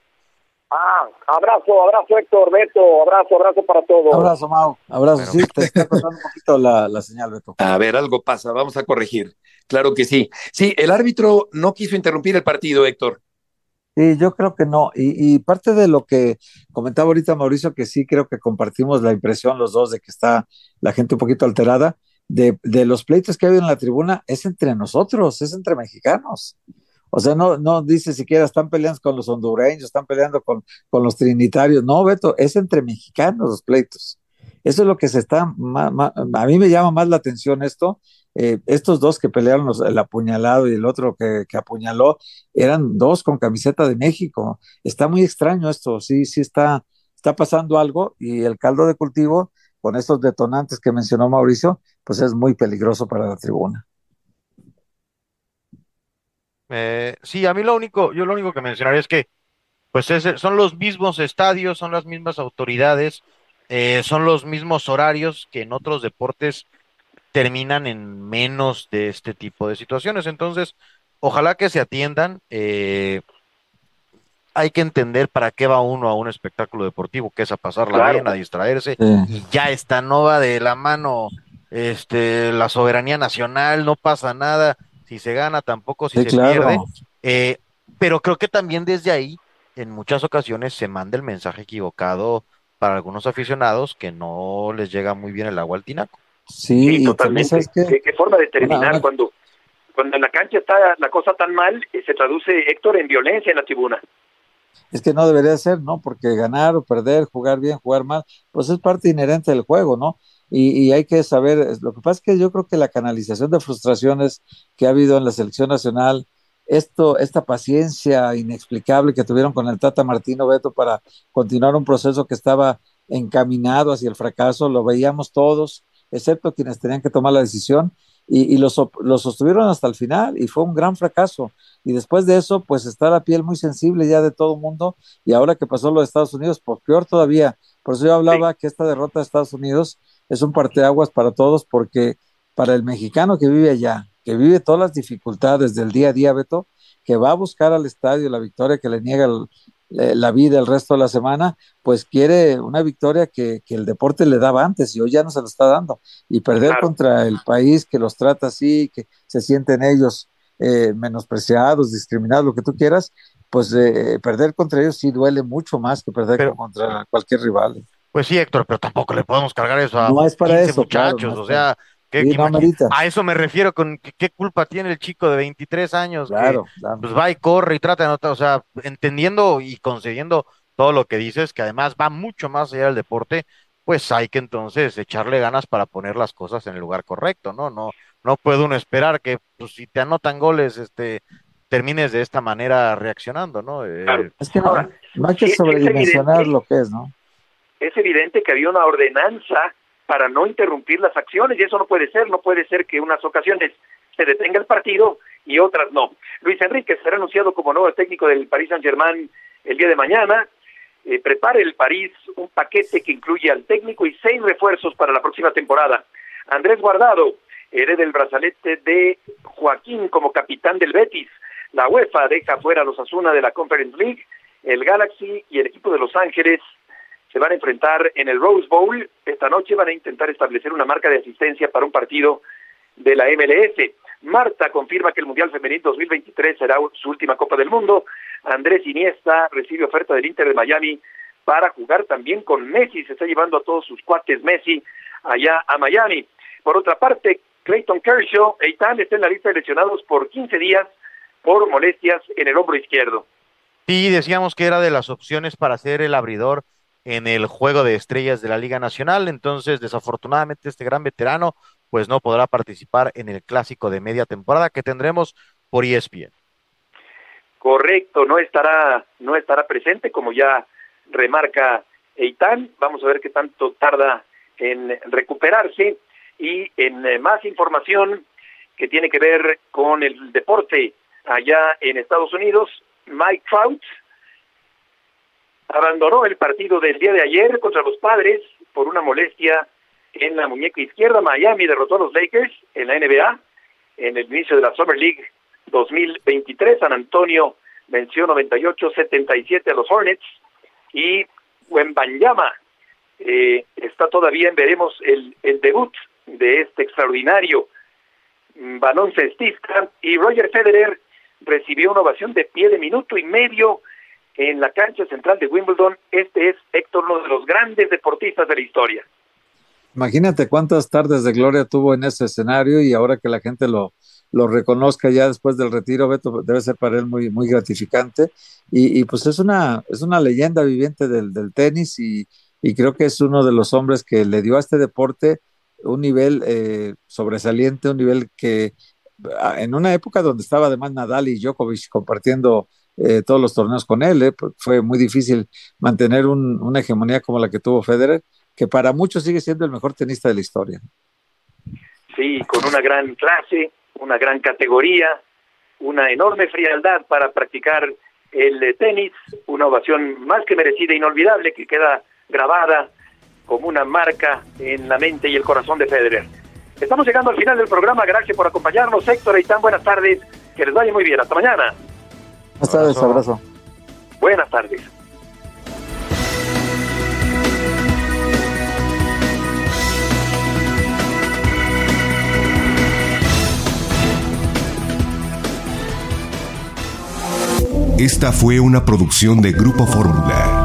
Ah, abrazo, abrazo Héctor, Beto, abrazo, abrazo para todos. Abrazo, Mau. Abrazo. Sí, te está pasando un poquito la, la señal, Beto. A ver, algo pasa, vamos a corregir. Claro que sí. Sí, el árbitro no quiso interrumpir el partido, Héctor. Sí, yo creo que no. Y, y parte de lo que comentaba ahorita Mauricio, que sí creo que compartimos la impresión los dos de que está la gente un poquito alterada, de, de los pleitos que hay en la tribuna, es entre nosotros, es entre mexicanos. O sea, no, no dice siquiera están peleando con los hondureños, están peleando con, con los trinitarios. No, Beto, es entre mexicanos los pleitos. Eso es lo que se está, ma, ma, a mí me llama más la atención esto. Eh, estos dos que pelearon, los, el apuñalado y el otro que, que apuñaló, eran dos con camiseta de México. Está muy extraño esto, sí, sí está, está pasando algo, y el caldo de cultivo con estos detonantes que mencionó Mauricio, pues es muy peligroso para la tribuna. Eh, sí, a mí lo único, yo lo único que mencionaría es que, pues ese- son los mismos estadios, son las mismas autoridades, eh, son los mismos horarios que en otros deportes terminan en menos de este tipo de situaciones. Entonces, ojalá que se atiendan. eh, hay que entender para qué va uno a un espectáculo deportivo, que es a pasarla Claro. bien, a distraerse, Sí. y ya está, no va de la mano este, la soberanía nacional, no pasa nada, si se gana tampoco, si Sí, se claro. pierde. Eh, pero creo que también desde ahí, en muchas ocasiones, se manda el mensaje equivocado para algunos aficionados que no les llega muy bien el agua al tinaco. Sí, y también, Totalmente. ¿sabes qué? ¿Qué, qué forma de terminar Una- una- cuando cuando en la cancha está la cosa tan mal, eh, se traduce, Héctor, en violencia en la tribuna? Es que no debería ser, ¿no? Porque ganar o perder, jugar bien, jugar mal, pues es parte inherente del juego, ¿no? Y, y hay que saber, es- lo que pasa es que yo creo que la canalización de frustraciones que ha habido en la selección nacional, esto, esta paciencia inexplicable que tuvieron con el Tata Martino, Beto, para continuar un proceso que estaba encaminado hacia el fracaso, lo veíamos todos, excepto quienes tenían que tomar la decisión, y, y lo, so- lo sostuvieron hasta el final, y fue un gran fracaso. Y después de eso, pues está la piel muy sensible ya de todo el mundo, y ahora que pasó lo de Estados Unidos, pues peor todavía. Por eso yo hablaba que esta derrota de Estados Unidos es un parteaguas para todos, porque para el mexicano que vive allá, que vive todas las dificultades del día a día, Beto, que va a buscar al estadio la victoria que le niega el- le- la vida el resto de la semana, pues quiere una victoria que, que el deporte le daba antes, y hoy ya no se lo está dando. Y perder Claro. contra el país que los trata así, que se sienten ellos eh, menospreciados, discriminados, lo que tú quieras, pues eh, perder contra ellos sí duele mucho más que perder Pero- contra cualquier rival. Pues sí, Héctor, pero tampoco le podemos cargar eso a no es para quince eso, muchachos, claro, no o sea, ¿qué, sí, qué no imagi- a eso me refiero con qué, qué culpa tiene el chico de veintitrés años claro, que claro. pues va y corre y trata de anotar, o sea, entendiendo y concediendo todo lo que dices, que además va mucho más allá del deporte, pues hay que entonces echarle ganas para poner las cosas en el lugar correcto, ¿no? No, no puede uno esperar que pues, si te anotan goles, este, termines de esta manera reaccionando, ¿no? Eh, Es que no, Ahora, no hay que sí, es sobredimensionar evidente. lo que es, ¿no? Es evidente que había una ordenanza para no interrumpir las acciones y eso no puede ser, no puede ser que unas ocasiones se detenga el partido y otras no. Luis Enrique será anunciado como nuevo técnico del Paris Saint-Germain el día de mañana. Eh, prepare el París un paquete que incluye al técnico y seis refuerzos para la próxima temporada. Andrés Guardado hereda el brazalete de Joaquín como capitán del Betis. La UEFA deja fuera a los Osasuna de la Conference League. El Galaxy y el equipo de Los Ángeles se van a enfrentar en el Rose Bowl. Esta noche van a intentar establecer una marca de asistencia para un partido de la M L S. Marta confirma que el Mundial Femenil dos mil veintitrés será su última Copa del Mundo. Andrés Iniesta recibe oferta del Inter de Miami para jugar también con Messi. Se está llevando a todos sus cuates Messi allá a Miami. Por otra parte, Clayton Kershaw, Eitan, está en la lista de lesionados por quince días por molestias en el hombro izquierdo. Sí, decíamos que era de las opciones para ser el abridor en el juego de estrellas de la Liga Nacional, entonces desafortunadamente este gran veterano pues no podrá participar en el clásico de media temporada que tendremos por E S P N. Correcto, no estará, no estará presente como ya remarca Eitan. Vamos a ver qué tanto tarda en recuperarse y en eh, más información que tiene que ver con el deporte allá en Estados Unidos. Mike Trout abandonó el partido del día de ayer contra los Padres por una molestia en la muñeca izquierda. Miami derrotó a los Lakers en la N B A en el inicio de la Summer League dos mil veintitrés. San Antonio venció noventa y ocho a setenta y siete a los Hornets y Wembanyama eh, está todavía en veremos el, el debut de este extraordinario baloncestista, y Roger Federer recibió una ovación de pie de minuto y medio en la cancha central de Wimbledon. Este es, Héctor, uno de los grandes deportistas de la historia. Imagínate cuántas tardes de gloria tuvo en ese escenario y ahora que la gente lo, lo reconozca ya después del retiro, Beto, debe ser para él muy, muy gratificante. Y, y pues es una, es una leyenda viviente del, del tenis y, y creo que es uno de los hombres que le dio a este deporte un nivel eh, sobresaliente, un nivel que en una época donde estaba además Nadal y Djokovic compartiendo eh, todos los torneos con él, eh, fue muy difícil mantener un, una hegemonía como la que tuvo Federer, que para muchos sigue siendo el mejor tenista de la historia. Sí, con una gran clase, una gran categoría, una enorme frialdad para practicar el tenis, una ovación más que merecida e inolvidable que queda grabada como una marca en la mente y el corazón de Federer. Estamos llegando al final del programa, gracias por acompañarnos, Héctor Eitan, buenas tardes, que les vaya muy bien, hasta mañana. Buenas tardes, abrazo. Buenas tardes. Esta fue una producción de Grupo Fórmula.